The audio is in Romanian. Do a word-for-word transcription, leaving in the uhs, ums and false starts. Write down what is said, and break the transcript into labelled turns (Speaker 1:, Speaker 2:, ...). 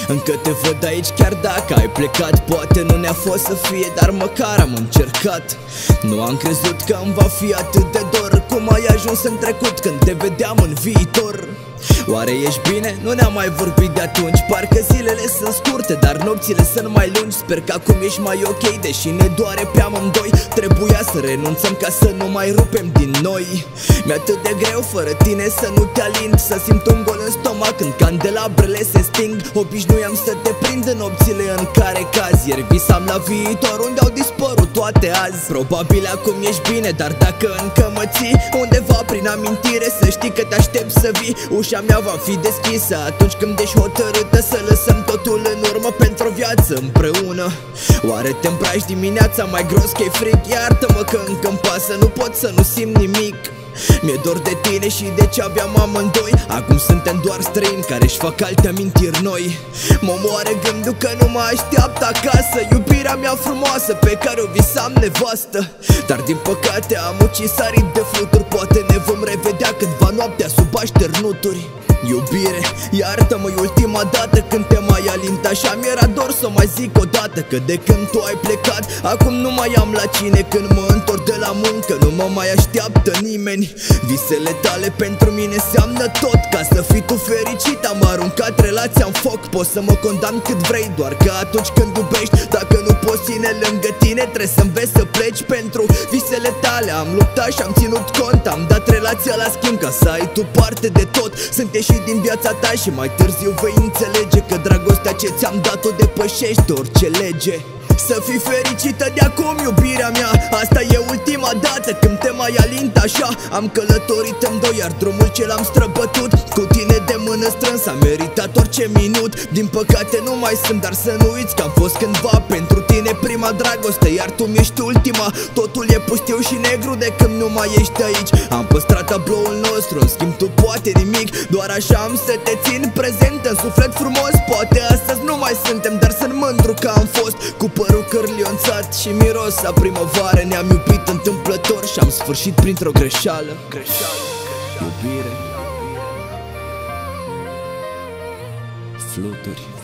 Speaker 1: Încă te văd aici chiar dacă ai plecat. Poate nu ne-a fost să fie, dar măcar am încercat. Nu am crezut că îmi va fi atât de dor cum ai ajuns în trecut când te vedeam în viitor. Oare ești bine? Nu ne-am mai vorbit de atunci. Parcă zilele sunt scurte, dar nopțile sunt mai lungi. Sper că acum ești mai ok, deși ne doare pe amândoi. Trebuia să renunțăm ca să nu mai rupem din noi. Mi-e atât de greu fără tine să nu te alind, să simt un gol în stomac când candelabrele se sting. Obișnuiam să te prind în nopțile în care cazi. Ieri visam la viitor unde au dispărut toate azi. Probabil acum ești bine, dar dacă încă mă ții undeva prin amintire, să știi că te aștept să vii. Ușa mea va fi deschisă atunci când ești hotărâtă să lăsăm totul în urmă pentru o viață împreună. Oare te îmbraci dimineața mai gros că e frig? Iartă-mă că încă-mi pasă, nu pot să nu simt nimic. Mi-e dor de tine și de ce aveam amândoi. Acum suntem doar străini care își fac alte amintiri noi. Mă moare gândul că nu mă așteaptă acasă iubirea mea frumoasă pe care o visam nevastă. Dar din păcate am ucis aripi de fluturi. Poate ne vom revedea cândva noaptea sub așternuturi. Iubire, iartă-mă, ultima dată când te mai alint așa. Mi-era dor să mai zic odată că de când tu ai plecat acum nu mai am la cine. Când mă întorc de la muncă nu mă mai așteaptă nimeni. Visele tale pentru mine înseamnă tot. Ca să fii tu fericit am aruncat relația în foc. Poți să mă condamn cât vrei, doar că atunci când iubești, dacă nu poți ține lângă tine, trebuie să înveți să pleci. Pentru visele tale am luptat și am ținut cont. Am dat relația la schimb ca să ai tu parte de tot. Sunt ieșit din viața ta și mai târziu vei înțelege că dragostea ce ți-am dat-o depășește orice lege. Să fii fericită de acum, iubirea mea, asta e ultima dată când te mai alint așa. Am călătorit în doi, iar drumul ce l-am străbătut cu tine de mână strânsă a meritat orice minut. Din păcate nu mai sunt, dar să nu uiți că am fost cândva pentru tine prima dragoste, iar tu mi-ești ultima. Totul e pustiu și negru de când nu mai ești aici. Am păstrat tabloul nostru, în schimb tu poate nimic. Doar așa am să te țin prezent în suflet frumos. Poate astăzi nu mai suntem, dar sunt mândru că am fost. Cu părul cârlionțat și miros a primăvară. Ne-am iubit întâmplător și am sfârșit printr-o greșeală. Greșeală, iubire, fluturi.